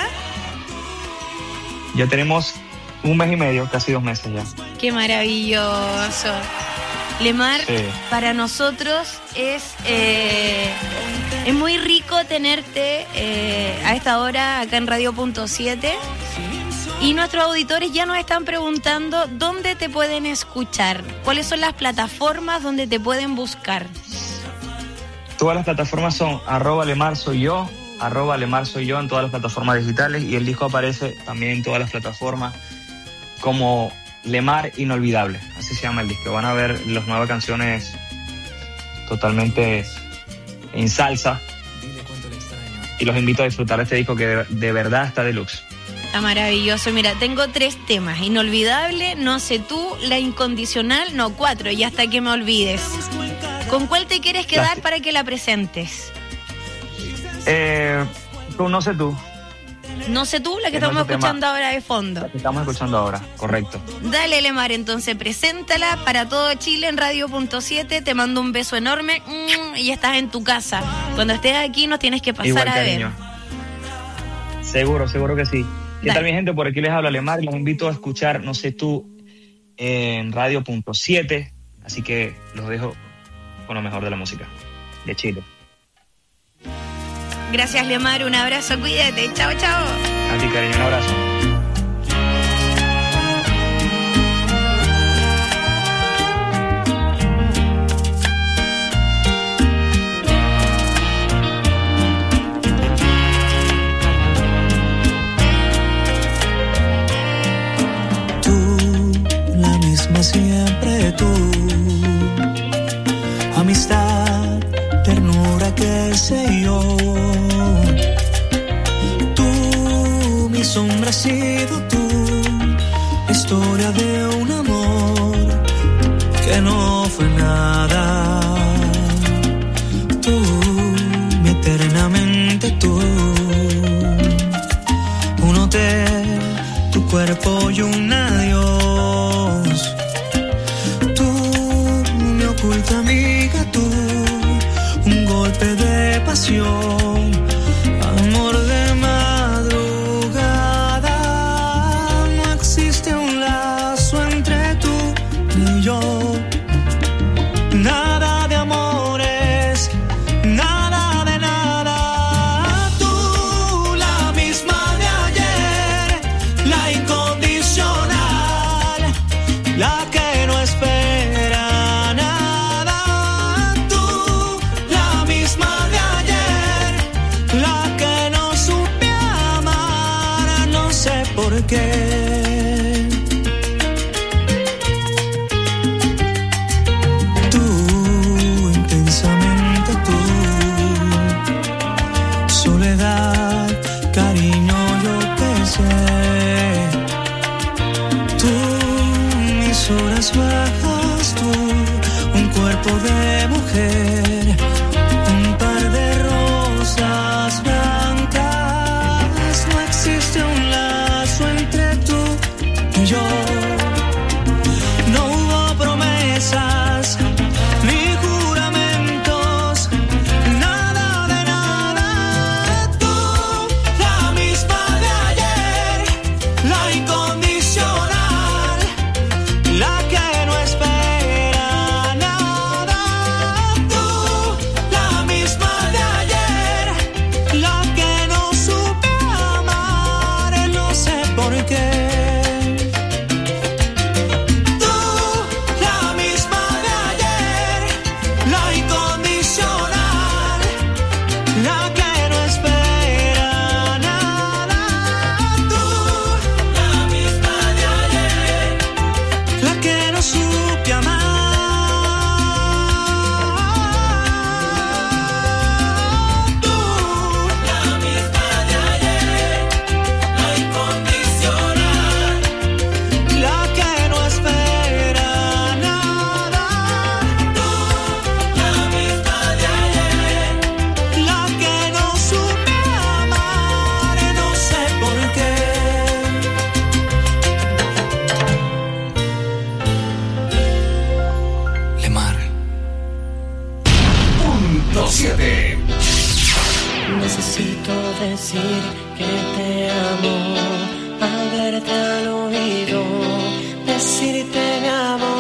Ya tenemos un mes y medio, casi dos meses ya. Qué maravilloso. Lemar, sí. Para nosotros es, eh, es muy rico tenerte eh, a esta hora acá en Radio Punto siete. Y nuestros auditores ya nos están preguntando dónde te pueden escuchar. ¿Cuáles son las plataformas donde te pueden buscar? Todas las plataformas son arroba Lemar soy yo, arroba Lemar soy yo en todas las plataformas digitales, y el disco aparece también en todas las plataformas como Lemar Inolvidable, así se llama el disco. Van a ver las nuevas canciones totalmente en salsa, y los invito a disfrutar de este disco que de, de verdad está deluxe. Está maravilloso. Mira, tengo tres temas: Inolvidable, No sé tú, La Incondicional, no, cuatro, y Hasta que me olvides. ¿Con cuál te quieres quedar Gracias. para que la presentes? Eh, tú, No sé tú. No sé tú, la que Es estamos nuestro escuchando tema. ahora de fondo. La que estamos escuchando ahora, correcto. Dale, Lemar, entonces preséntala para todo Chile en Radio punto siete. Te mando un beso enorme mm, y estás en tu casa. Cuando estés aquí nos tienes que pasar Igual, a cariño. ver. Seguro, seguro que sí. ¿Qué Dale. tal, mi gente? Por aquí les habla Lemar y los invito a escuchar, no sé tú, en Radio punto siete. Así que los dejo con lo mejor de la música de Chile. Gracias, Lemar, un abrazo, cuídate. Chao, chao. A ti, cariño, un abrazo. La misma siempre tú, amistad, ternura, qué sé yo. Tú, mi sombra, has sido tú, historia de un amor que no fue nada. Tú, mi eternamente tú, un hotel, tu cuerpo y un adiós. Oculta amiga tú, un golpe de pasión, amor de madrugada. No existe un lazo entre tú y yo, nada de amores, nada de nada. Tú, la misma de ayer, la incondicional, la que no espera. ¿Por qué? Tú, intensamente tú, soledad, cariño, yo qué sé. Tú, mis horas bajas, tú, un cuerpo de mujer, un par de rosas blancas. No existe un entre tú y yo, no hubo promesas ni juramentos, nada de nada. Tú, la misma de ayer, la incondicional, la que no espera nada. Tú, la misma de ayer, la que no supe amar, no sé por qué. Tú, la misma de ayer, la incondicional, la que no espera nada. Tú, la misma de ayer, la que no supe amar. Tú, la misma de ayer, la incondicional, la que no espera nada. Tú, la misma de ayer, la que no supe amar, no sé por qué. Lemar. Punto siete. Necesito decir que te amo, hablarte al oído, decirte mi amor.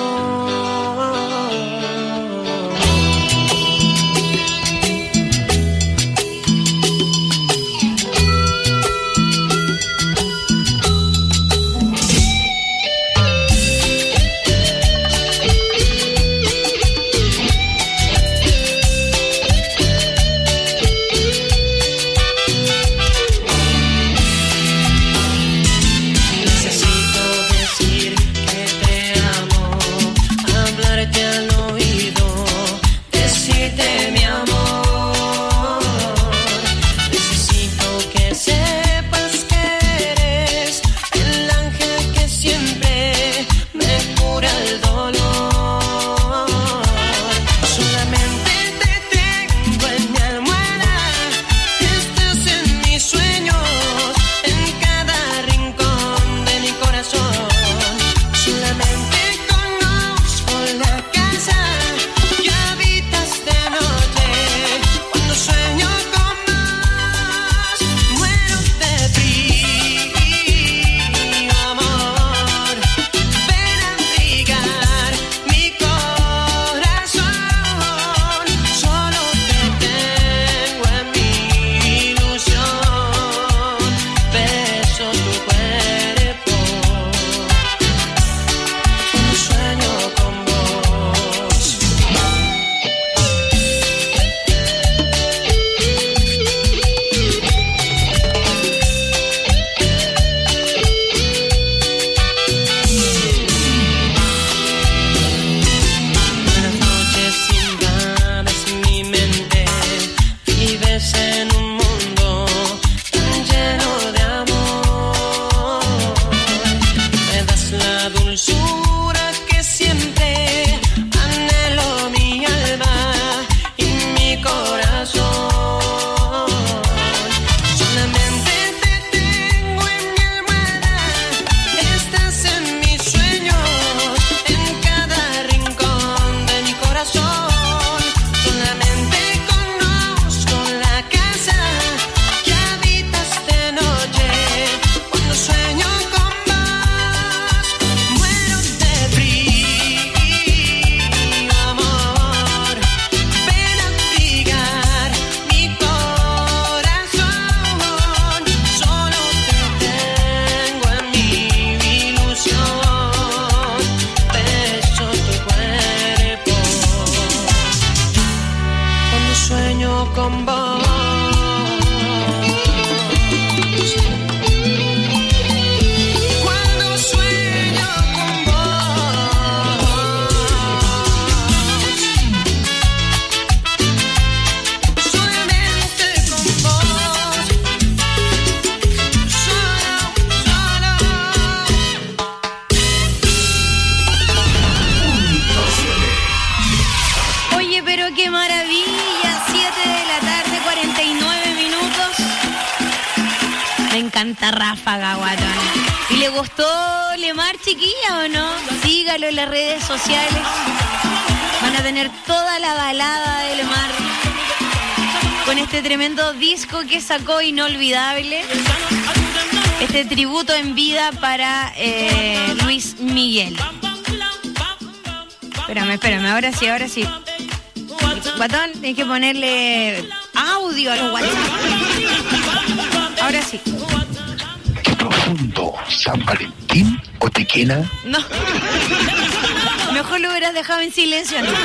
encanta Ráfaga, guatón. ¿Y le gustó Lemar, chiquilla, o no? Sígalo en las redes sociales. Van a tener toda la balada de Lemar con este tremendo disco que sacó, inolvidable. Este tributo en vida para eh, Luis Miguel. Espérame, espérame, ahora sí, ahora sí. Guatón, tienes que ponerle audio a los WhatsApp. Ahora sí. Qué profundo, San Valentín o Tequila. No. Mejor lo hubieras dejado en silencio, ¿no?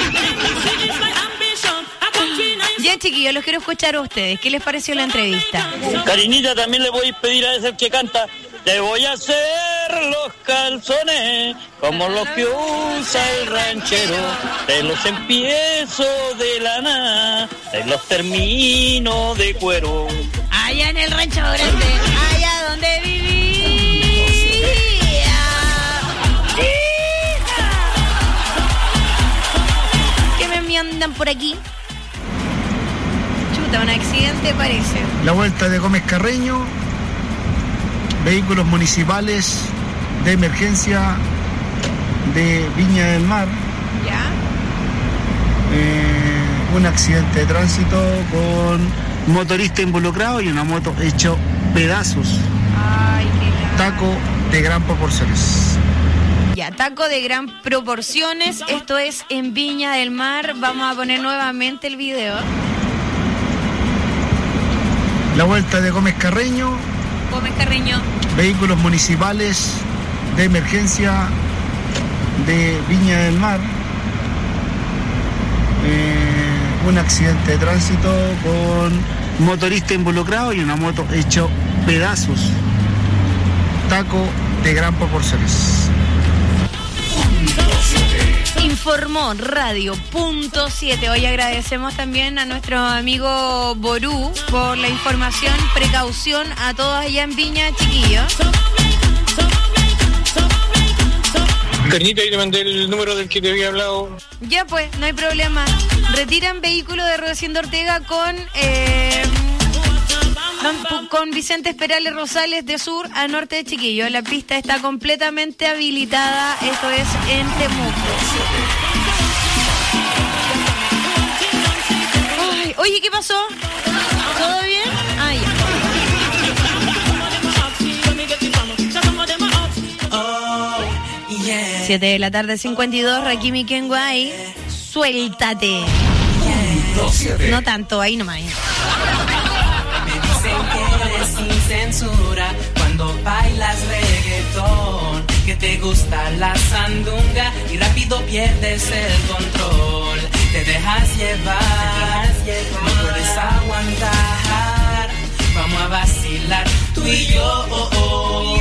Ya, chiquillos, los quiero escuchar a ustedes. ¿Qué les pareció la entrevista? Karinita, también le voy a pedir a ese que canta: te voy a hacer los calzones como los que usa el ranchero. Te los empiezo de lana, te los termino de cuero. Allá en el rancho grande, allá donde vivía. ¿Qué me andan por aquí? Chuta, un accidente parece. La vuelta de Gómez Carreño. Vehículos municipales de emergencia de Viña del Mar. Ya. Eh, un accidente de tránsito con motorista involucrado y una moto hecho pedazos. Ay, qué taco de gran proporciones. Ya, taco de gran proporciones. Esto es en Viña del Mar. Vamos a poner nuevamente el video. La vuelta de Gómez Carreño. Gómez Carreño. Vehículos municipales de emergencia de Viña del Mar. Eh, un accidente de tránsito con motorista involucrado y una moto hecho pedazos. Taco de gran proporciones. Informó Radio Punto siete. Hoy agradecemos también a nuestro amigo Ború por la información. Precaución a todos allá en Viña, chiquillos. Carnita, ahí te mandé el número del que te había hablado. Ya pues, no hay problema. Retiran vehículo de Rudecindo Ortega con... Eh, Con, con Vicente Esperales Rosales de sur a norte de Chiquillo. La pista está completamente habilitada. Esto es en Temuco. Ay, oye, ¿qué pasó? ¿Todo bien? Ah, ya. Siete de la tarde, cincuenta y dos, Rakimi Kenway. Suéltate. No tanto, ahí nomás. Dicen que eres sin censura cuando bailas reggaetón, que te gusta la sandunga y rápido pierdes el control. Te dejas llevar, no puedes aguantar. Vamos a vacilar tú y yo. Oh, oh.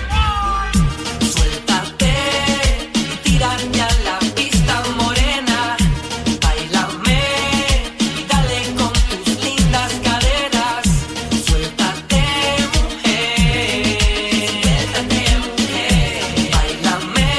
Suéltate y tírame a la pista morena. Báilame y dale con tus lindas caderas. Suéltate, mujer. Suéltate, mujer. Báilame,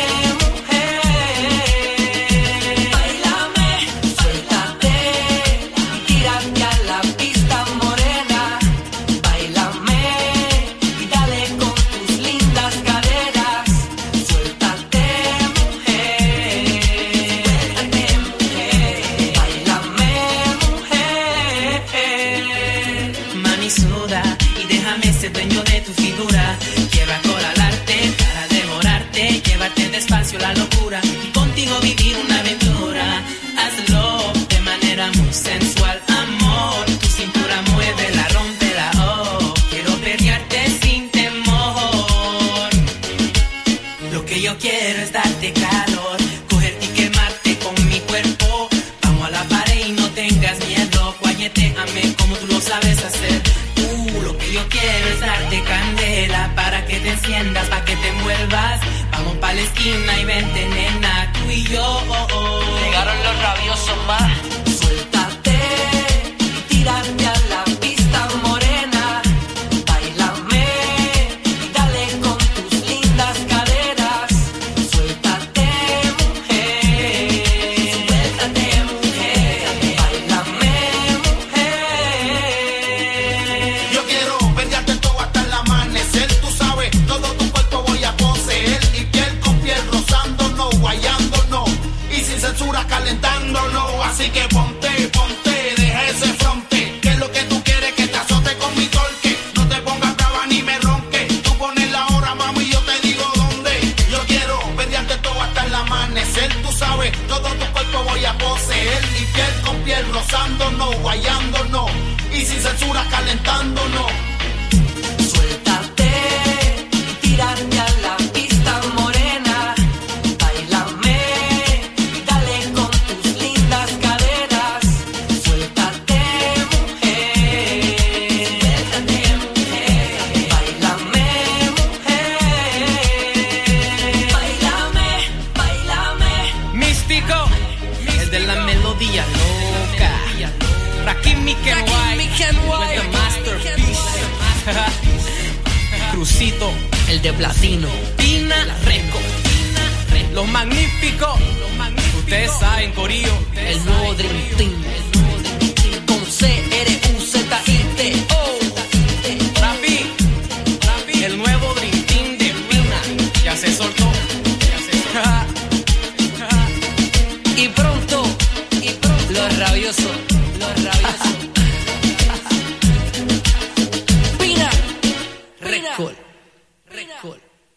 mujer. Báilame. Suéltate y tírame a la pista morena. Báilame y dale con tus lindas caderas. Suéltate, mujer. Suéltate, mujer. Báilame, mujer. Mami, suda y déjame ser dueño de tu figura. Quiero acorralarte para devorarte, llevarte despacio la locura y contigo vivir una aventura. Hazlo de manera muy sensual, amor. Tu cintura muévela, rómpela, oh. Quiero pelearte sin temor. Lo que yo quiero es darte calor, cogerte y quemarte con mi cuerpo. Vamos a la pared y no tengas miedo. Guayeteame como tú lo sabes hacer. Uh, lo que yo quiero es darte candela para que te enciendas, para que te envuelvas. Vamos pa' la esquina y vente, nena, tú y yo. Oh, oh. Llegaron los rabiosos más. Suéltate y tírame a la pista morena. Báilame y dale con tus lindas caderas. Suéltate, mujer. Suéltate, mujer. Báilame, mujer. Yo quiero pelearte todo hasta la Crucito, el de platino, Pina Record, los magníficos, ustedes saben, corillo, el nuevo Dream Team, con C R U Z I T O, Rafi, el nuevo Dream Team de Pina, ya se soltó, y pronto, y pronto, los rabiosos, los rabiosos, Pina Record, Record.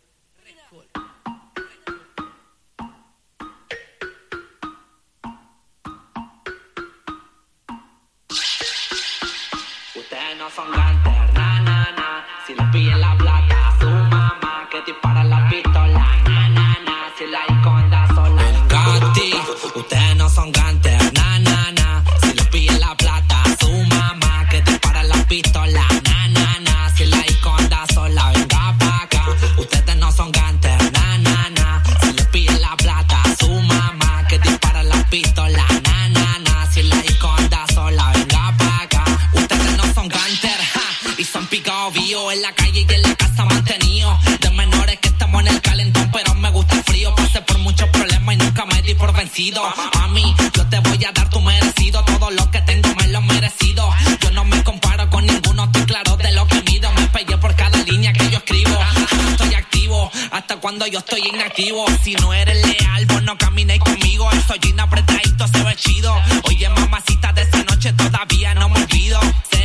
Ustedes no son gangster, na, na, na. Si les pillen la plata a su mamá, que dispara la pistola, na, na, na. Si la esconda sola. El Gatti. Ustedes no son gangster, na, na, na. Si les pillen la plata a su mamá, que dispara la pistola, na, na, na. Si la esconda sola, venga pa' acá. Ustedes no son gangster, na, na, na. Si les pillen la plata a su mamá, que dispara la pistola, na, na, na. Si la esconda sola, venga pa' acá. Ustedes no son gangster, ja, y son picados vivos en la calle y en la casa mantenidos. De menores que estamos en el calentón, pero me gusta el frío. Pasé por muchos problemas y nunca me di por vencido. A mí, yo te voy a dar tu merecido. Todo lo que tengo me lo he merecido. Yo no me comparo con ninguno, estoy claro de lo que mido. Me pegué por cada línea que yo escribo. Yo estoy activo, hasta cuando yo estoy inactivo. Si no eres leal, vos no caminéis conmigo. Estoy jean apretadito, se ve chido. Oye, mamacita, de esa noche todavía no me olvido.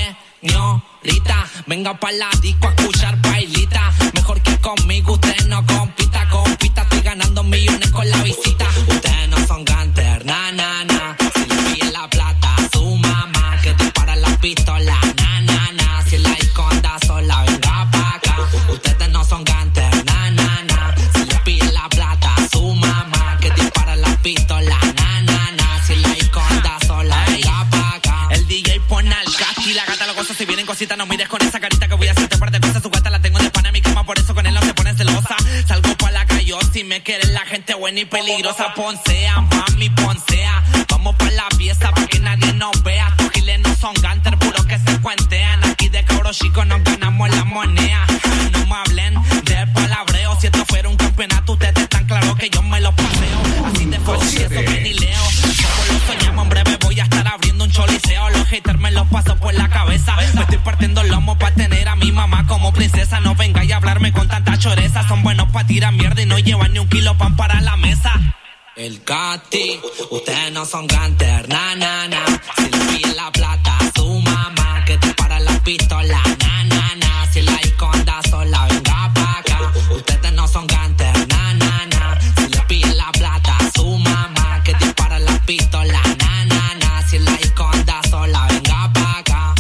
Señorita, venga pa' la disco a escuchar bailita. Mejor que conmigo, usted no compita, compita. Estoy ganando millones con la visita. Ustedes no son gangster, na, na, na. Si le piden la plata a su mamá, que dispara la pistola, na, na, na. Si la esconda sola, venga pa' acá. Ustedes no son gangster, na, na, na. Si le piden la plata a su mamá, que dispara la pistola, na, na, na. Si la esconda sola, venga pa' acá. El D J pone al casti, la gata lo goza. Si vienen cositas, no mires con esa carita que voy a hacerte un par de cosas. Su gata la tengo de pana en mi cama, por eso con él no se pone celosa. Salgo pa' la calle, si me quieres la gente buena y peligrosa. Poncea, mami, poncea. Vamos pa' la pieza pa' que nadie nos vea. Estos giles no son gangster, puro que se cuentean. Aquí de cabros chicos nos ganamos la moneda. No me hablen de palabreo. Si esto fuera un campeonato, ustedes están claros que yo me los paseo. Así de fácil, eso que ni leo. Como lo soñamos, en breve voy a estar abriendo un choliseo. Los haters me los paso por la cabeza. Me estoy partiendo el lomo pa' tener a mi mamá como princesa. No vengáis a hablarme con tanta choreza. Son buenos pa' tirar mierda y no llevan ni un kilo pan para la mesa. El Gatti, ustedes no son gangster, na, na, na. Si le piden la plata a su mamá, que dispara la pistola, na, na, na. Si la esconda sola, venga pa' acá. Ustedes no son gangster, na, na, na. Si le piden la plata a su mamá, que dispara la pistola, na, na, na. Si la esconda sola, venga pa' acá.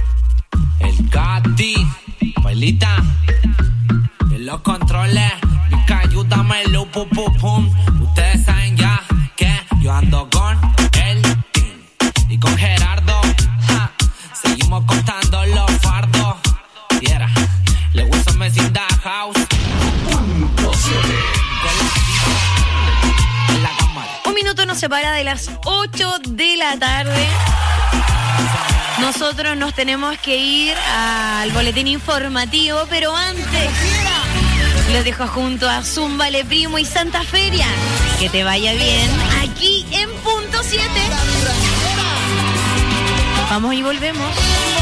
El Gatti, bailita, en los controles, Vika, ayúdame, lu, pum, pum, pum. Ustedes saben ya que yo ando con el team y con Gerardo, ja, seguimos contando los fardos. Yeah, le gusta me sin da house. Un minuto nos separa de las ocho de la tarde. Nosotros nos tenemos que ir al boletín informativo, pero antes los dejo junto a Zúmbale Primo y Santa Feria. Que te vaya bien aquí en Punto siete. Vamos y volvemos.